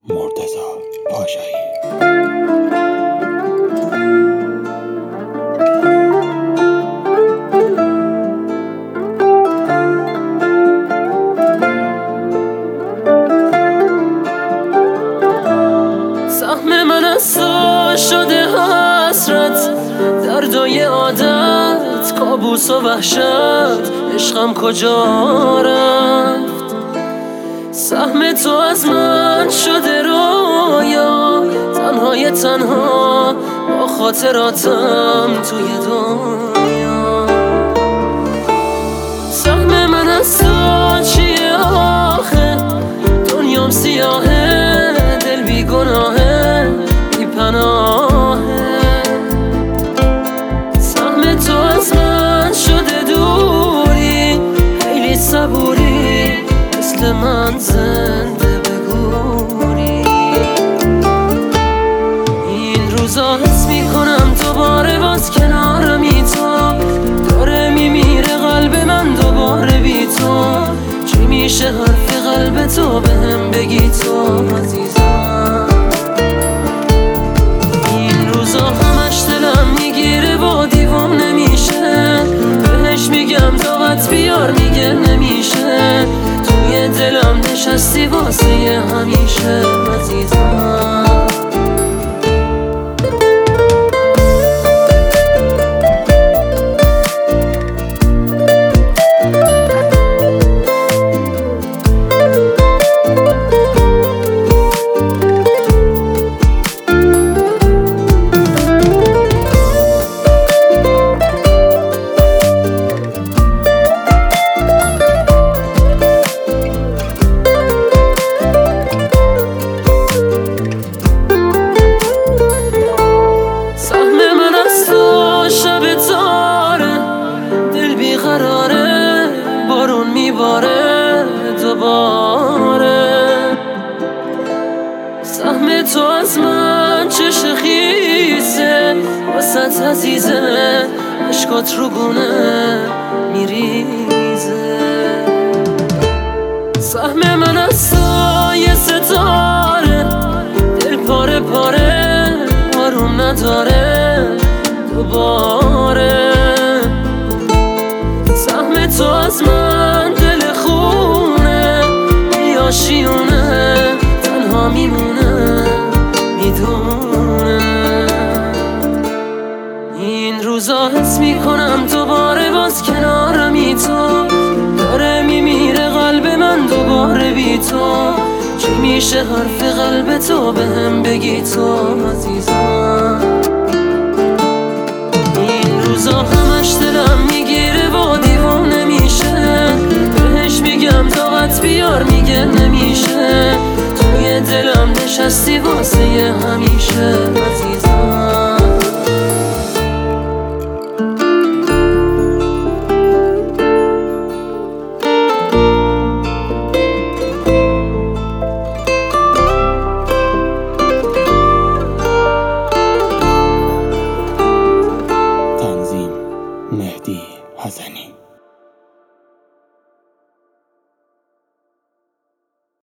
مرتضی پاشایی. سهم من از تو شده حسرت، دردای عادت، کابوس و وحشت، عشقم کجا رفت؟ سهم تو از من شده رویا، تنهای تنها با خاطراتم توی دنیا. سهم من از تو چیه آخه؟ دنیام سیاهه، دل بی گناهه، بی پناهه. سهم تو از من شده دوری، خیلی صبوری، مثل من زنده بگوری. این روزا حس میکنم دوباره باز کنارمی تو، داره میمیره قلب من دوباره بی تو. چی میشه حرف قلب تو بهم بگی تو عزیزم؟ این روزا همش دلم میگیره و دیوام نمیشه، بهش میگم طاقت بیار میگه نمیشه. توی دلم نشستی واسه همیشه عزیزم. بارون میباره دوباره، سهم تو از من چه خیسه، واسط عزیزه، عشقات رو گونه میریزه. سهم من از تو یه ستاره، دل پاره پاره، آروم نداره دوباره. سهم تو از من دل خونه، بیاشیونه، تنها میمونه میدونه. این روزا حس میکنم دوباره باز کنارمی تو، داره میمیره قلب من دوباره بی تو. چی میشه حرف قلب تو بهم بگی تو عزیزم؟